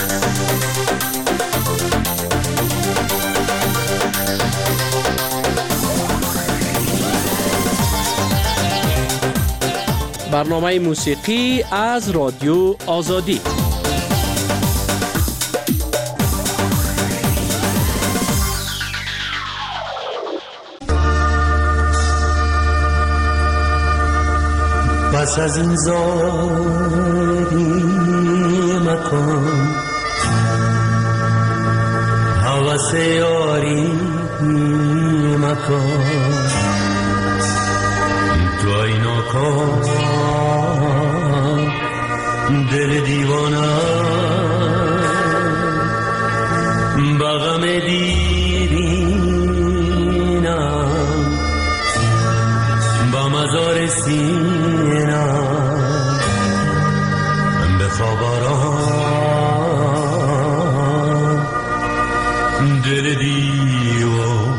برنامه موسیقی از رادیو آزادی. پس از این زاری مکن، هوس یاری مکن، تو اینا کن دل دیوانه بغم دیرینم با مزار سینم بخوابارم دل دیوان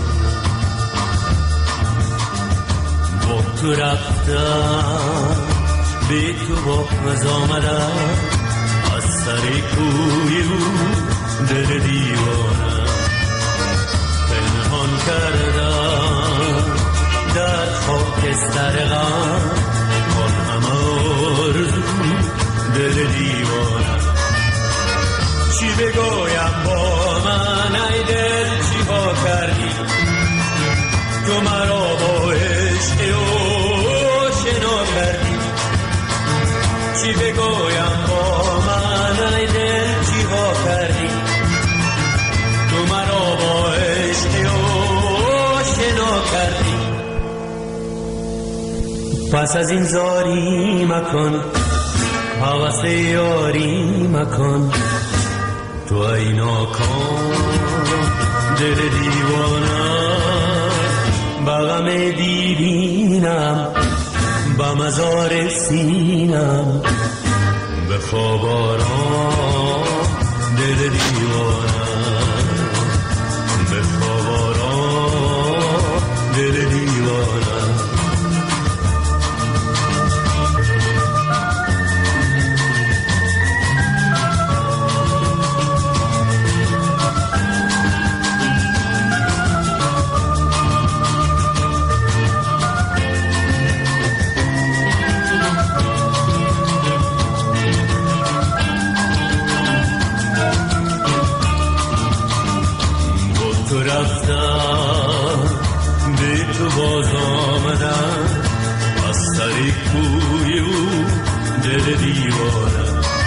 با تو رفتم به تو باز آمدم از سر کوی او دل دیوانم پنهان کردم در خاکستر غم آن همه آرزو دل دیوانم چی بگویم با من ای دل چی ها کردی تو مرا با عشق او شنا کردی چی بگویم با من ای دل چی ها کردی تو مرا با عشق او شنا کردی پس از این زاری مکن هوس یاری مکن تو ای ناکام دل دیوانه بغم دیرینم با مزار سینم به خواب آرام دل دیوانه به خواب آرام دل دیوانه باز آمدم از سر کوی او دل دیوانه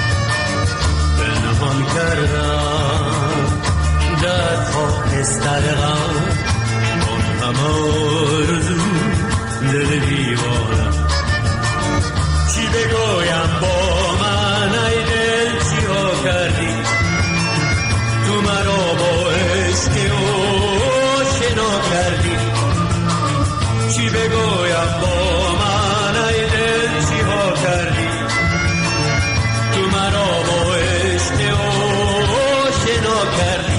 پنهان کردم در خاکستر غم آن همه آرزو دل دیوانه چی بگویم با من ای دل چی ها کردی تو مرا با عشق او شنا کردی چی بگویم با من ای دل چی ها کردی تو مرا با عشق او شنا کردی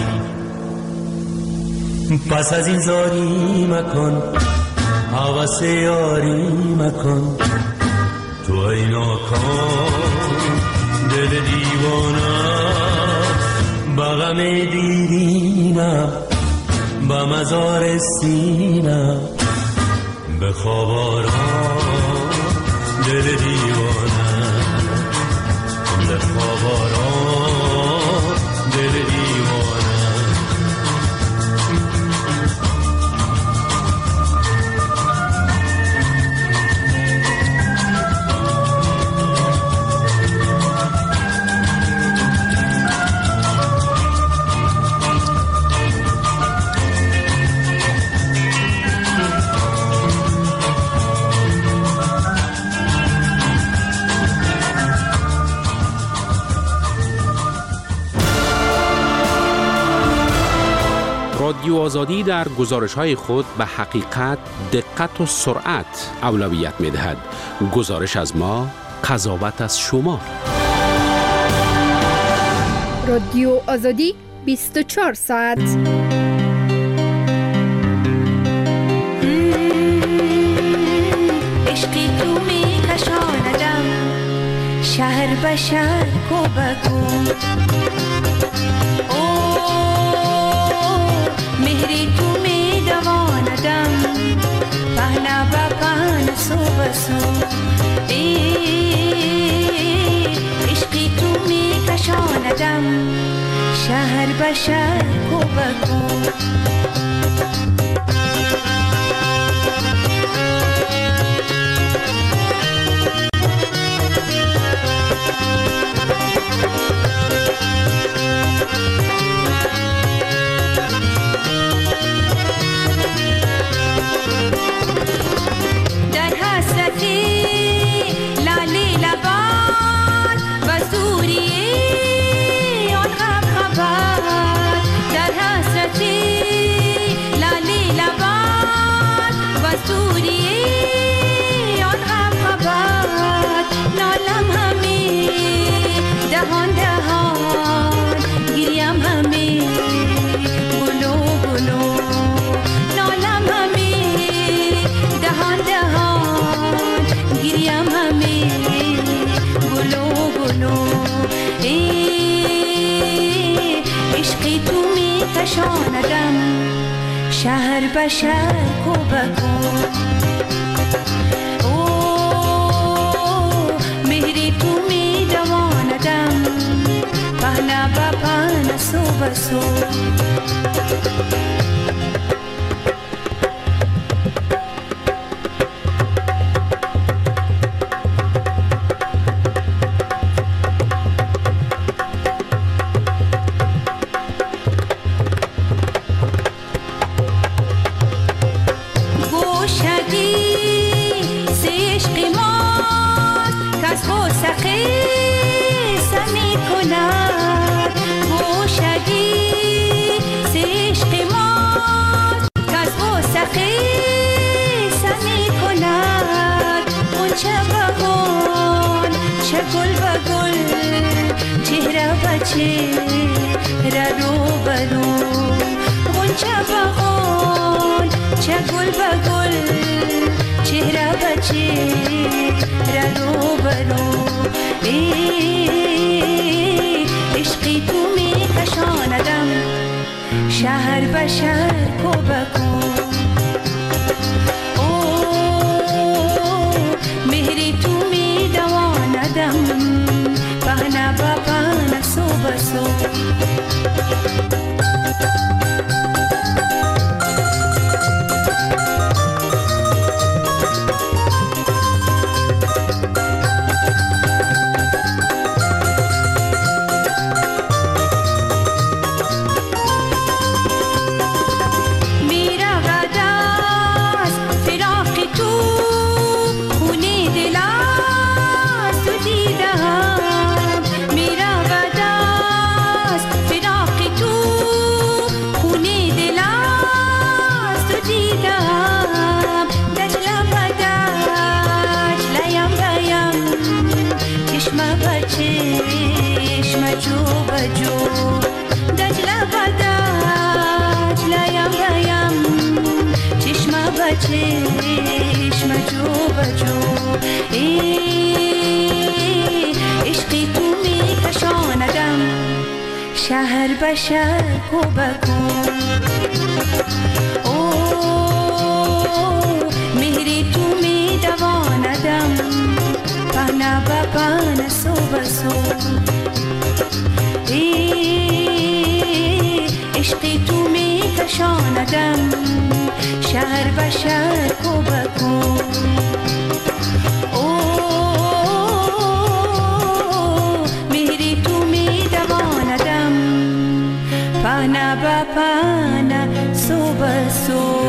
پس از این زاری مکن هوس یاری مکن تو ای ناکام دل دیوانه بغم دیرینم با مزار سینم به خواب آرام دل دیوانه به خواب آرام دل دیوانه رادیو آزادی در گزارش‌های خود به حقیقت، دقت و سرعت اولویت می‌دهد. گزارش از ما، قضاوت از شما. رادیو آزادی 24 ساعت. عشقی تو می‌کشاندم، شهر بشر کو بکن او مهری تو می دواندم پهنا با پهن سو بسو عشقی تو می کشاندم شهر بشر کو بکن شهر بشر کو بکن او مهری تو می دواندم پهنا با پهن سو بسو شهر بشر کو بکن او مهری تو می دواندم پهنا با پهن سو بسو چشم جو بجو عشقی تو می کشاندم شهر بشر کو بکن او مهری تو می دواندم پهنا با پهن سو بسو عشقی تو می کشاندم شهر بشر کو بکن او مهری تو می دواندم پهنا با پهن سو بسو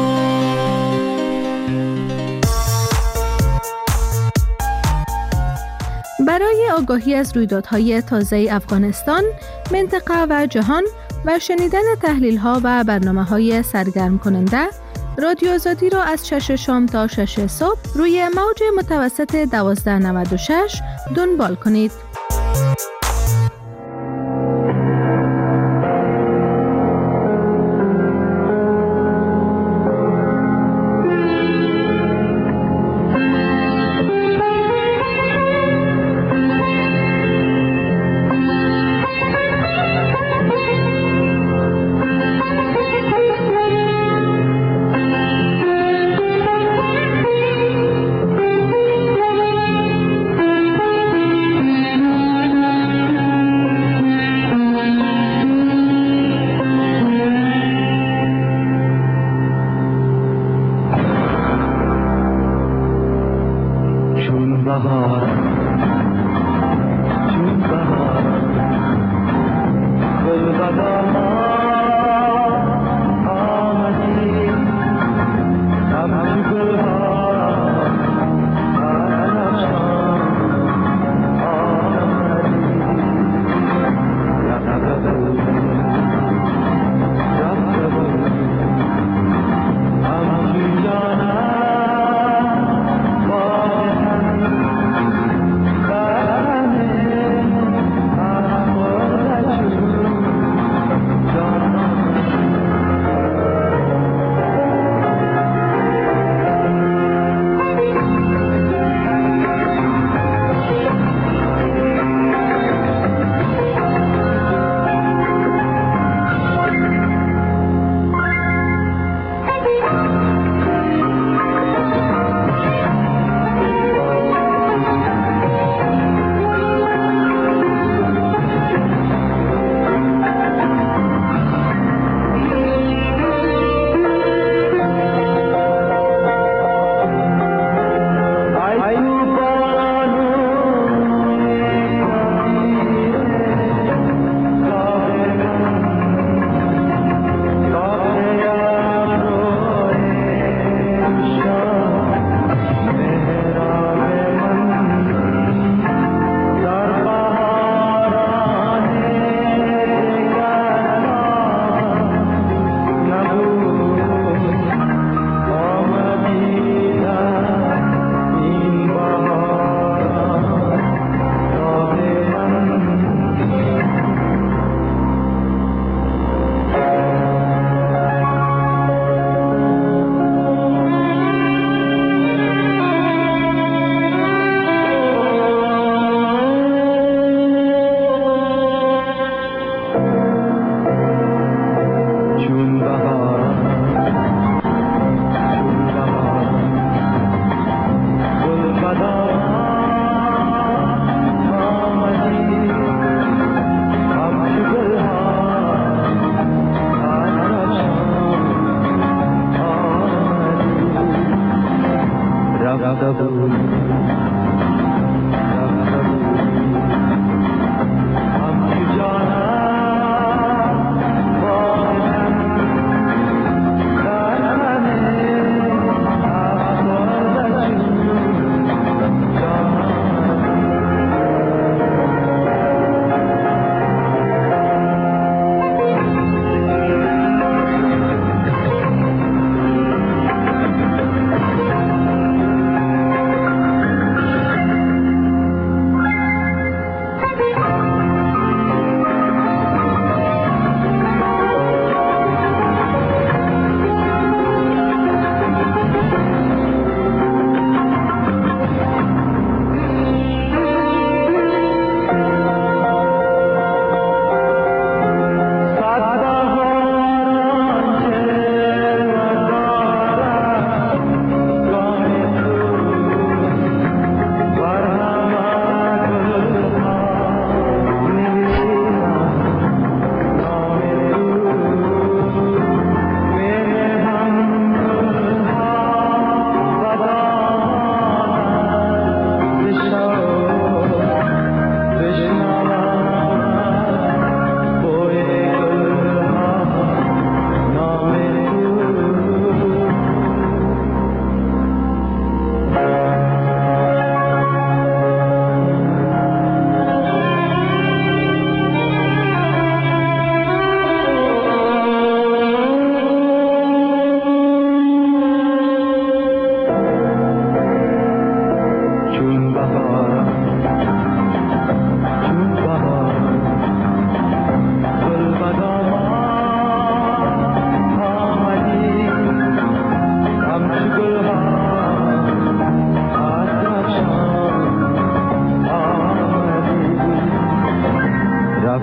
برای آگاهی از رویدادهای تازه افغانستان، منطقه و جهان و شنیدن تحلیل‌ها و برنامه‌های سرگرم کننده، رادیو آزادی را از 6 شام تا 6 صبح روی موج متوسط 1296 دنبال کنید.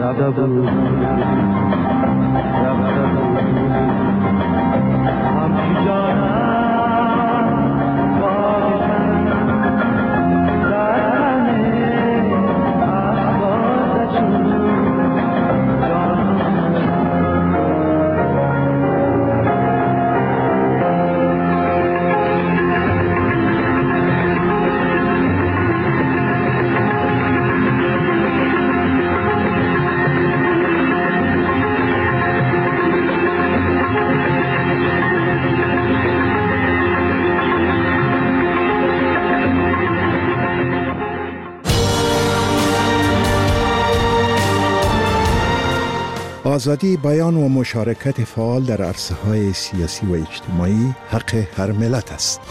رفته بود همچی جانم باید در تنه افکار چون آزادی بیان و مشارکت فعال در عرصه‌های سیاسی و اجتماعی حق هر ملت است.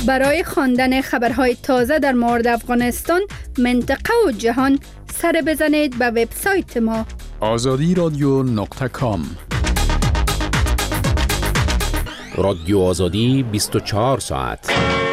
برای خواندن خبرهای تازه در مورد افغانستان، منطقه و جهان، سر بزنید به وبسایت ما azadiradyo.com. رادیو آزادی 24 ساعت.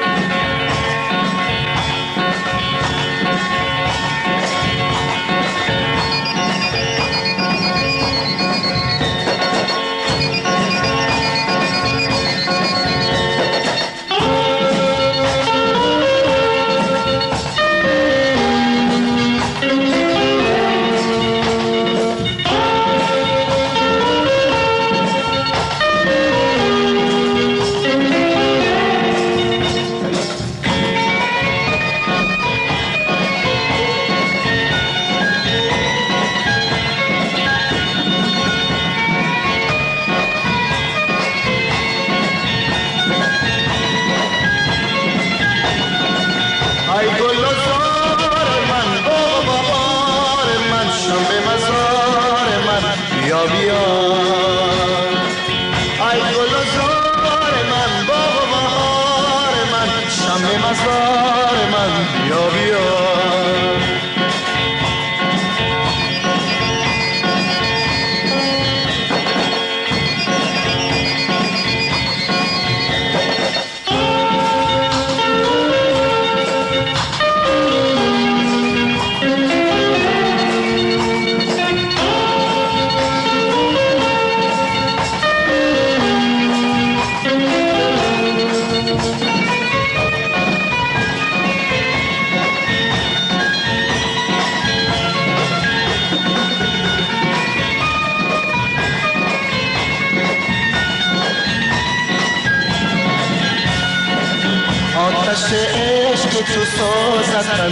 عشق تو سازد تن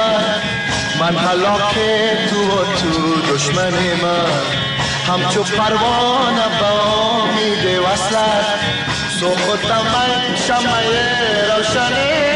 من هلاک تو و تو دشمن من، همچو پروانه با امید وصلت سوختم من شمع روشن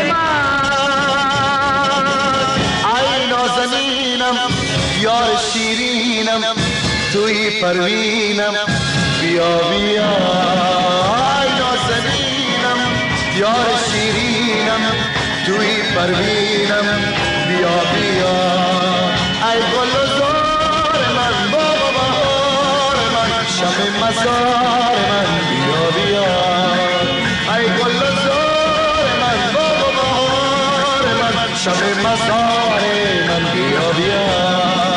من. ای نازنینم یار شیرینم توی پروینم، بیا بیا ای نازنینم یار شیرینم توی پروینم، بیا بیا ای گل و زار من بابا بهار من، شب مزار من بیا بیا ای گل و زار من بابا بهار من، شب مزار من بیا بیا.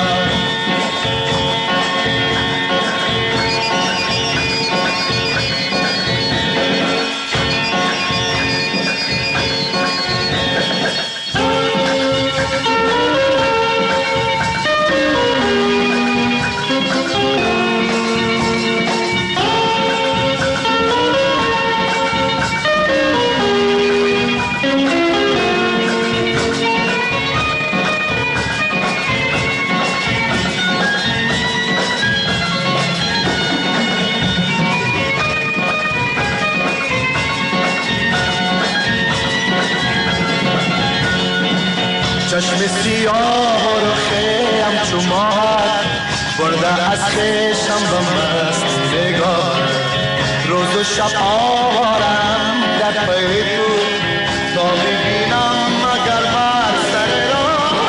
چشم سیاه و رخیم چو ماه برده از خشم به مست نگاه، روز و شب آوارم در پی تو تا ببینم مگر بر سر راه.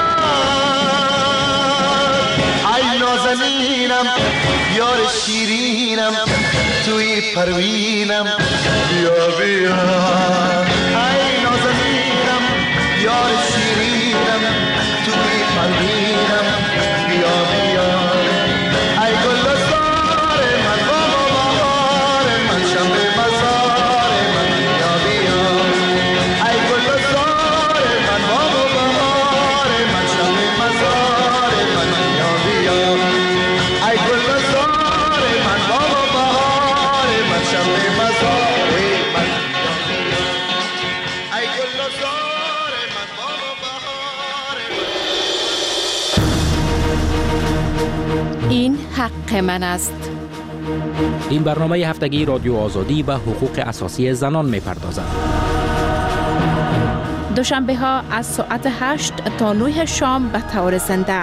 ای نازنینم یار شیرینم توی پروینم، بیا بیا ای نازنینم یار شیرینم توی پروینم، بیا بیا ای گل و زار من بابا بهار من، شب مزار من بیا بیا ای گل و زار من بابا بهار من، شب مزار من بیا بیا ای گل و زار من بابا بهار من، شب مزار من بیا بیا ای گل و زار من بابا بهار. این حق من است. این برنامه هفتگی رادیو آزادی به حقوق اساسی زنان می‌پردازد. دوشنبه ها از ساعت 8 تا 9 شام به طور زنده.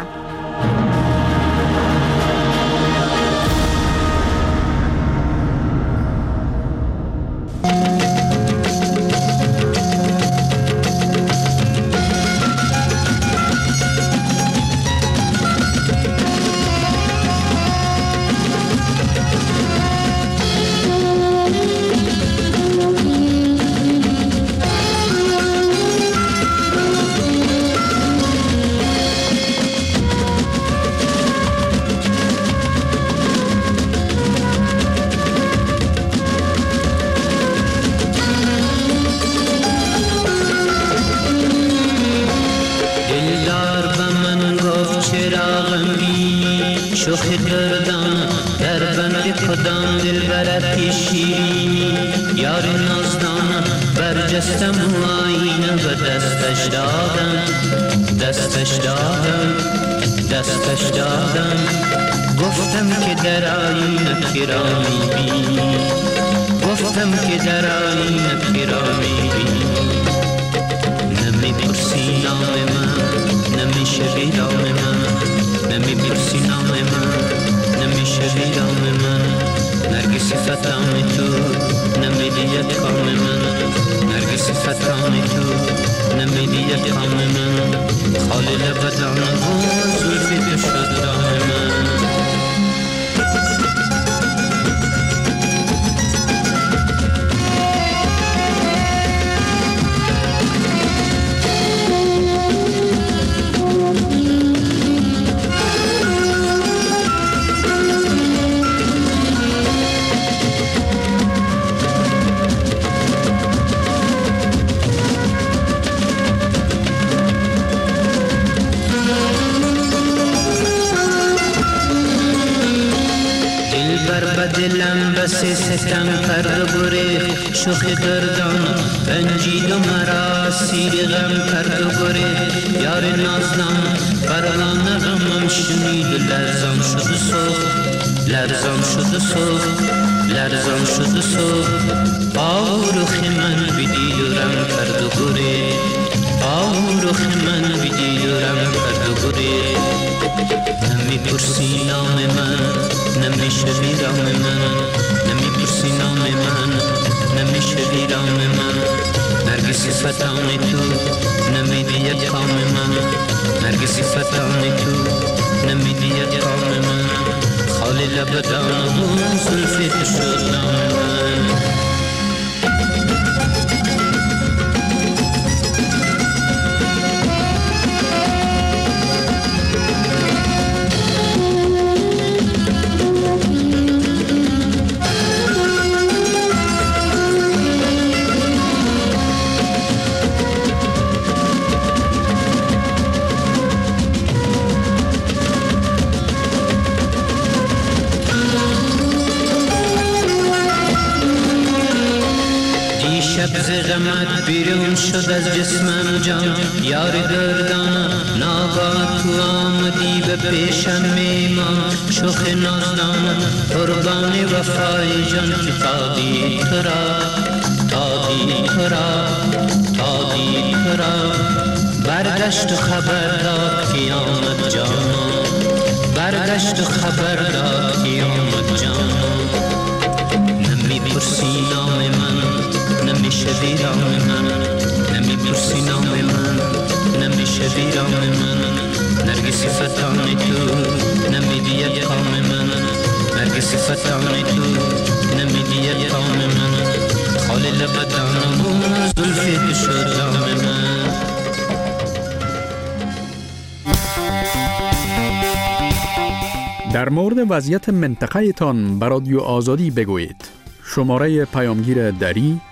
دردان در بند کدام دل برد شیرینی یار نازدان برجستم و آینه و دستش دادم گفتم که در آینه کرا میبینی نمیپرسی نام من نمیشه ویران من نمیپرسی نام من نمیشه ویران من نرگسی فتان تو نمیدید کام من نرگسی فتان تو نمیدید کام من خالی لبدان و زلفی تو شد دام من دلم بس ستم کرد و گریخت شوخ دردان رنجید و مرا سیر غم کرد و گریخت یار نازدان پروانه غمم شنید و لرزان شد و سوخت آه رخ من بدید و رم کرد و گریخت نمیپرسی نام من نمیشه ویران من نمیپرسی نام من نمیشه ویران من نرگسی فتان تو نمیدید کام من نرگسی فتان تو نمیدید کام من خالی لبدان و زلفی تو شد نام من شب ز غمت بیرون شد از جسمم جان یار دردان ناگاه تو آمدی به پیشم میمان شوخ نازدان قربان وفای جان که تادی تو را برگشت و خبر داد که آمد جانان نمیپرسی نام من نمیشه ویران من نمیپرسی نام من نمیشه ویران من نرگسی فتان تو نمیدید کام من نرگسی فتان تو نمیدید کام من خالی لبدان و زلفی تو شد دام من در مورد وضعیت منطقه تان به رادیو آزادی بگویید. شماره پیامگیر دری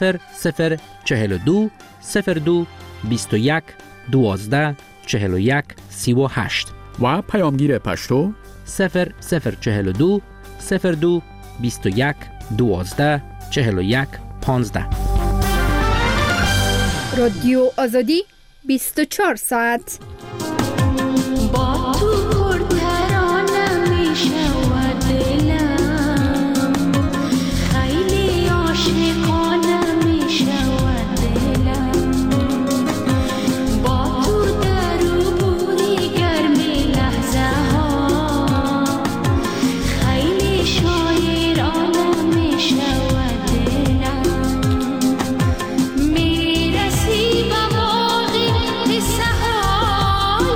0042 02 21 12 41 38 و پیامگیر پشتو 0042 02 21 12 41 15. رادیو آزادی 24 ساعت با تو پرترانه میشه و دلم خیلی عاشقانه میشه و دلم با تو در و بوری گرمی لحظه ها خیلی شاعرانه میشه و دلم میرسی به باغی سهار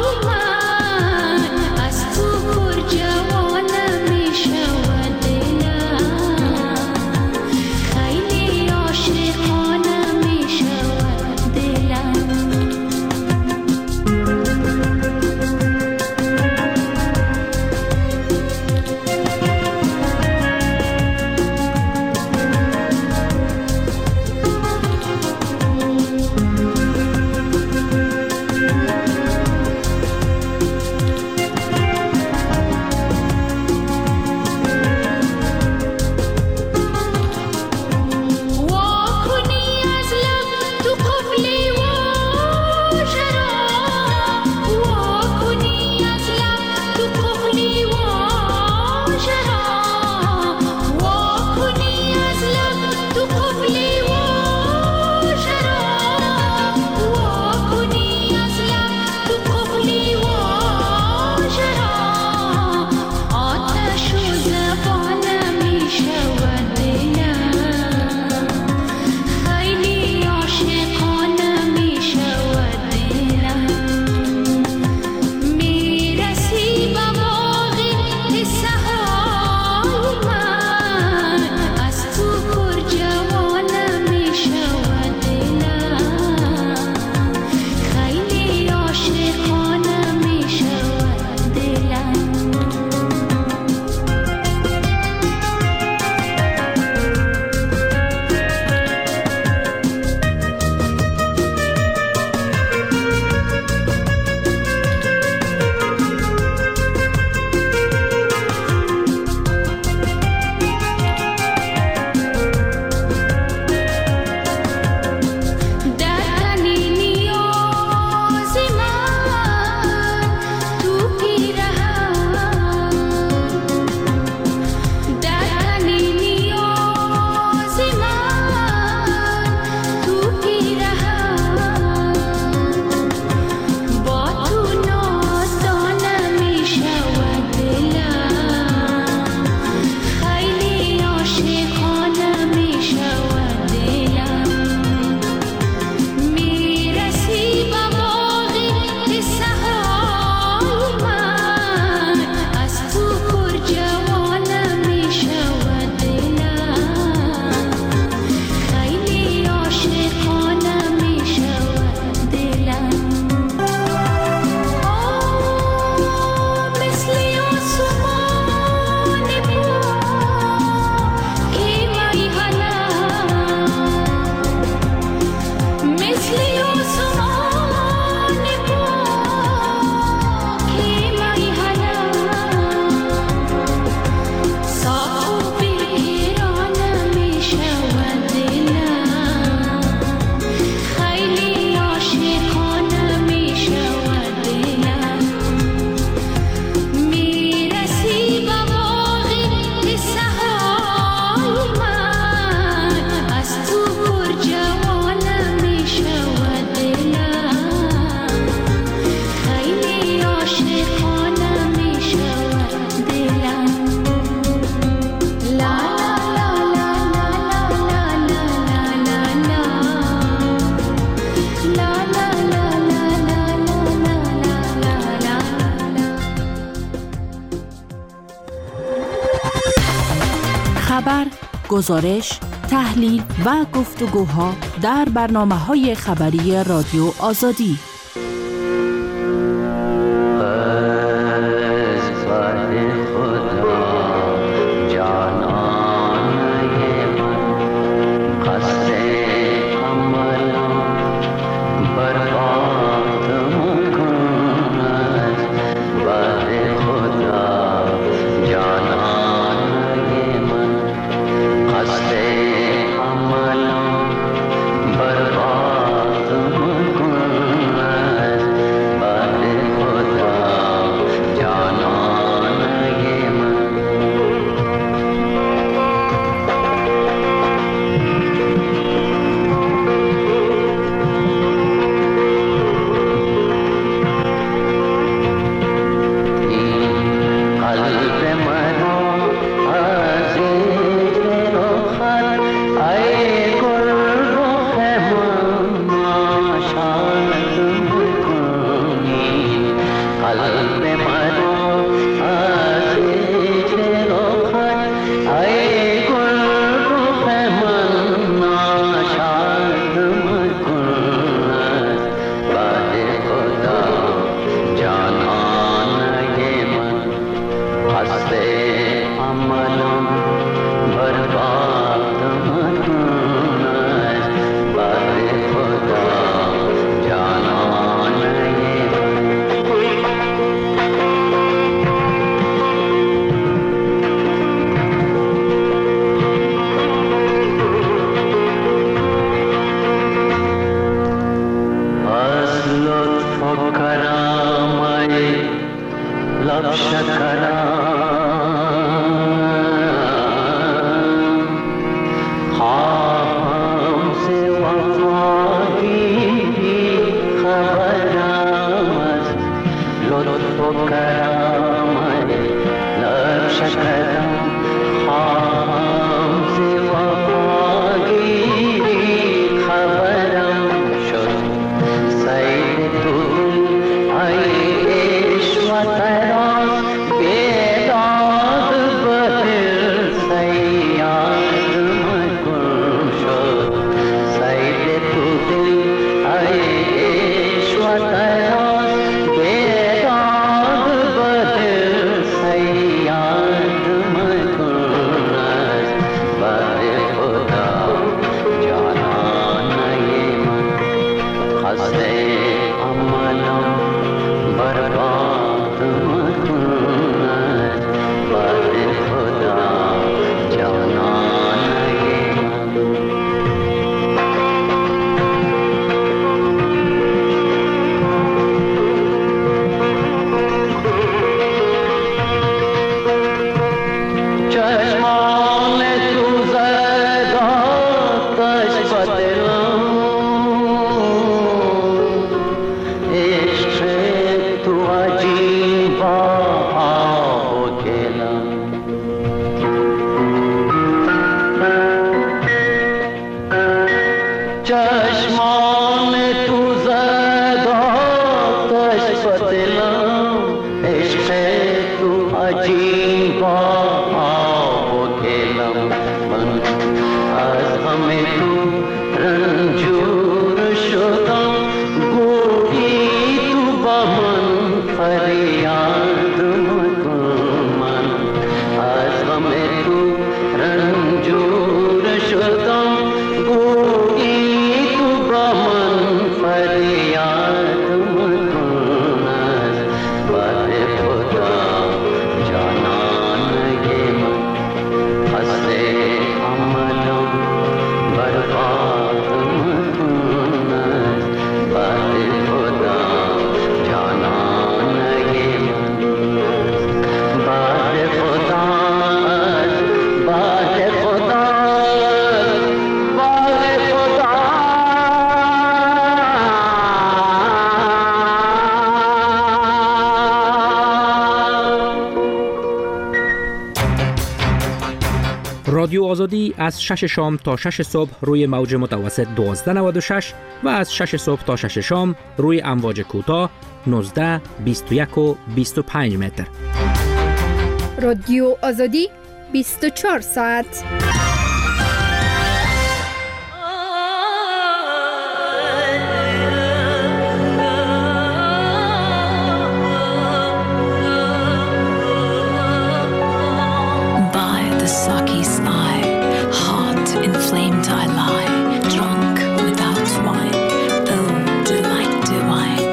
خبر، گزارش، تحلیل و گفتگوها در برنامه‌های خبری رادیو آزادی. बेदार چشمان تو زد آتش به دلم، عشق تو عجیب با آب و گلم. من از همه تو رنجور شدم، گویی تو با من فریاد مکن. من از همه تو رنجور شدم، گویی تو با من فریاد مکن. از باد خدا جانانگی من، خسته عملم برباد مکن. از باد خدا جانانگی من، باد خدا، باد خدا، باد خدا. رادیو آزادی از 6 شام تا 6 صبح روی موج متوسط 1296 و از 6 صبح تا 6 شام روی امواج کوتاه 19، 21 و 25 متر. رادیو آزادی 24 ساعت. By the Saki's eye, heart inflamed I lie, drunk without wine, oh delight divine.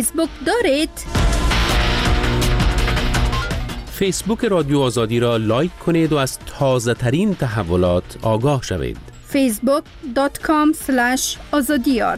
فیسبوک دارید؟ فیسبوک رادیو آزادی را لایک کنید و از تازه ترین تحولات آگاه شوید. facebook.com/azadiyar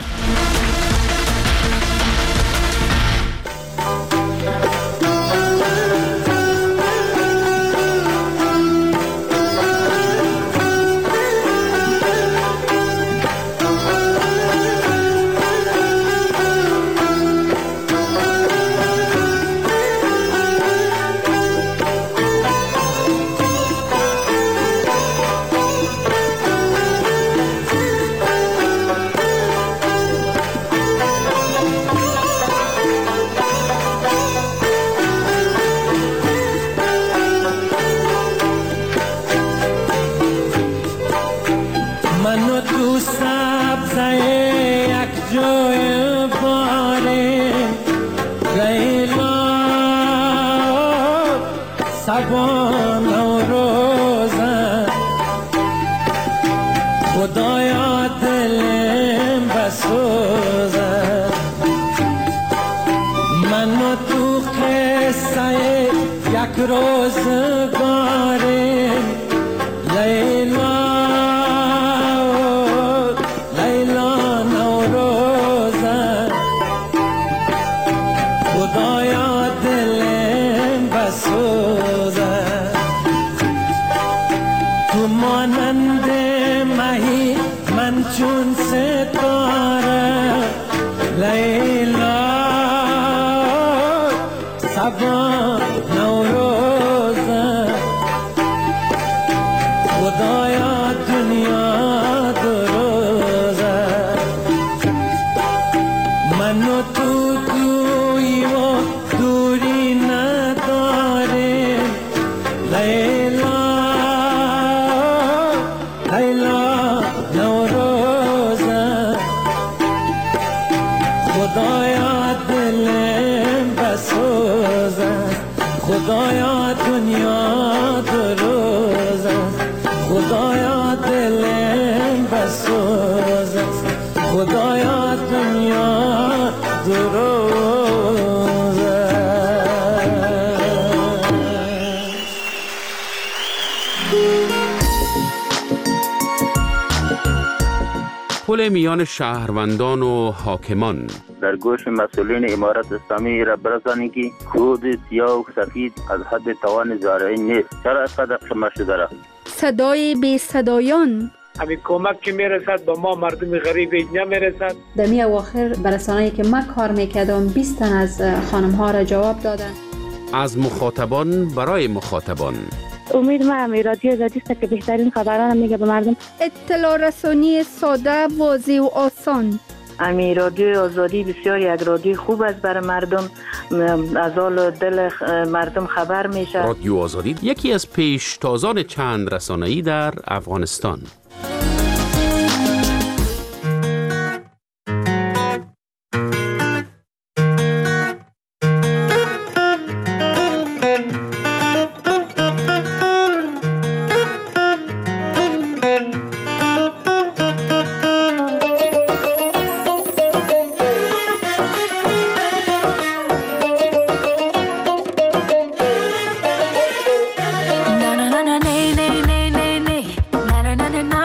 پل میان شهروندان و حاکمان. در گوش مسئولین امارت اسلامی را برسانید که کود سیاه و سفید از حد توان زارعین نیست. چرا اینقدر شما شده را؟ صدای بی صدایان. همین کمک که میرسد به ما مردم غریب نمیرسد. دمی اواخر برسانه‌ای که من کار میکردم 20 تن از خانم ها را جواب دادن. از مخاطبان برای مخاطبان. امید ما رادیو آزادی است که بهترین خبران میگه به مردم. اطلاع رسانی ساده، واضح و آسان. رادیو آزادی بسیار یک رادیو خوب است برای مردم، از حال دل مردم خبر میشه. رادیو آزادی یکی از پیشتازان چند رسانه‌ای در افغانستان. Na na na na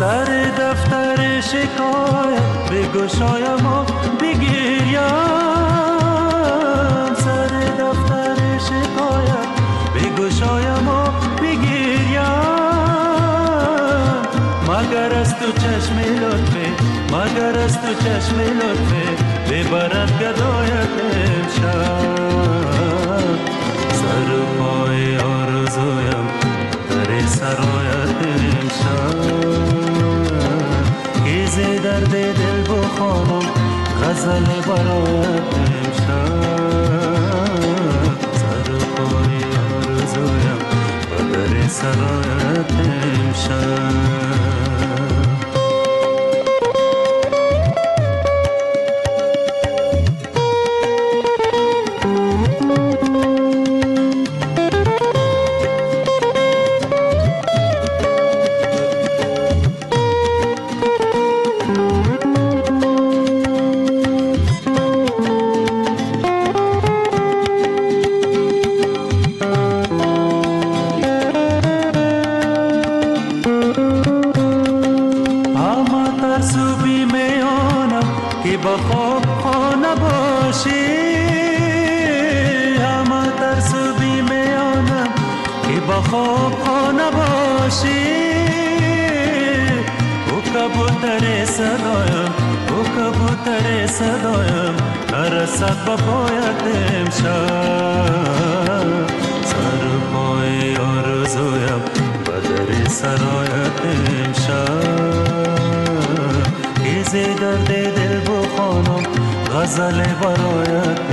سر دفتر شکایت بگشایم و بگیریم، سر دفتر شکایت بگشایم و بگیریم، مگر از تو چشم لطفه، مگر از تو چشم لطفه ببرد گدایت امشب، سر و پای آرزویم در سرایت امشب، کیز درد دل بخوانم غزل برایت امشب، سر و پای آرزویم در سرایت امشب. صدایم نرسد با پایت امشب، سر پای آرزویم با در سرایت امشب، کیز درد دل بخوانم غزل برایت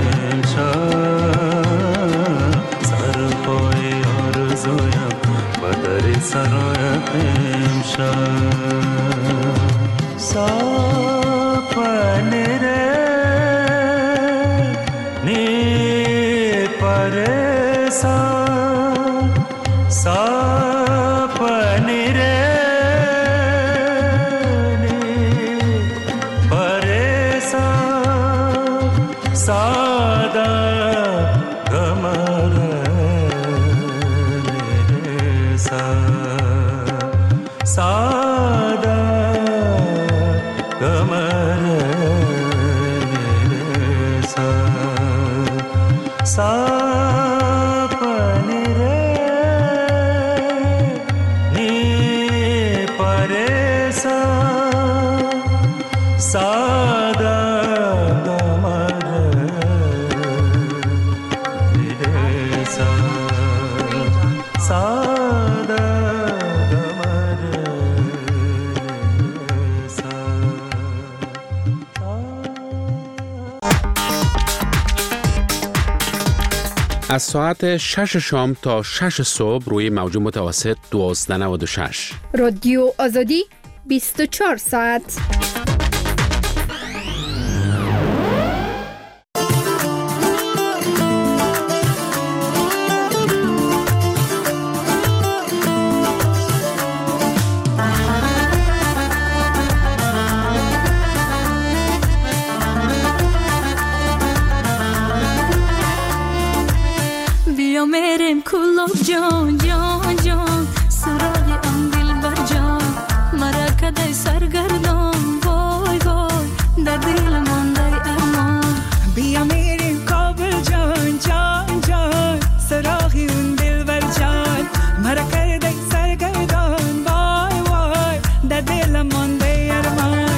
امشب، سر پای آرزویم با در سرایت امشب. sapne re ni paresa sapne re ni paresa sada gamare sa sada sapne re ni paresa sada gamare sa sada از ساعت 6 شام تا 6 صبح روی موج متوسط 1296 رادیو آزادی 24 ساعت. میرم کلوب جان جان جان سراغ آن دلبر جان مرا کدای سرگردان وای وای در دل مانده ارمان بیا میریم کابل جان جان جان سراغ اون دلبر جان مرا کدای سرگردان وای وای در دل مانده ارمان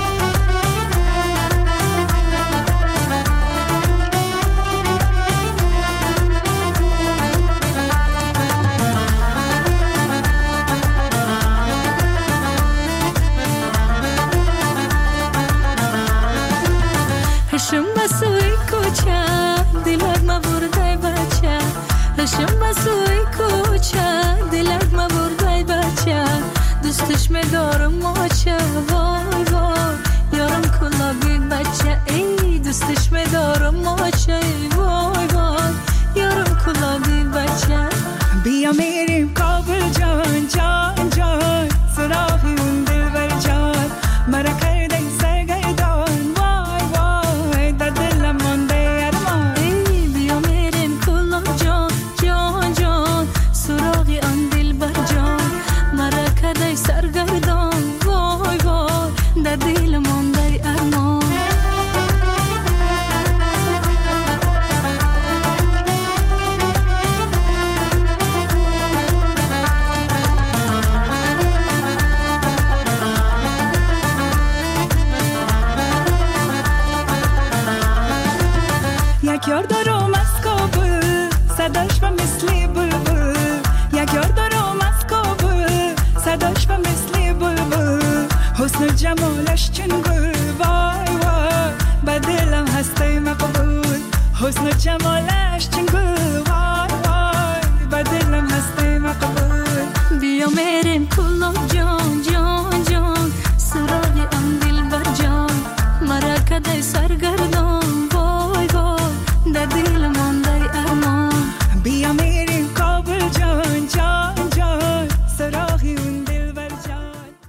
هشم بسوی کوچه دلت ما بردای بچه هشم بسوی کوچه دلت ما بردای بچه دوستش میدارم ماچه وای وای یارم کلا بید بچه ای دوستش میدارم ماچه وای وای یارم کلا بید بچه بیا میریم کابل جان جان جان سراغ اون دلبر جان مرا کرده سرگردان وای وای در دلم مانده ارمان ای بیا میریم کلا جان جان جان سراغ آن دلبر جان مرا کرده سرگردان مثل بلبل حسن و جمالش چون گل وای وای به دلم هسته مقبول حسن و جمالش چون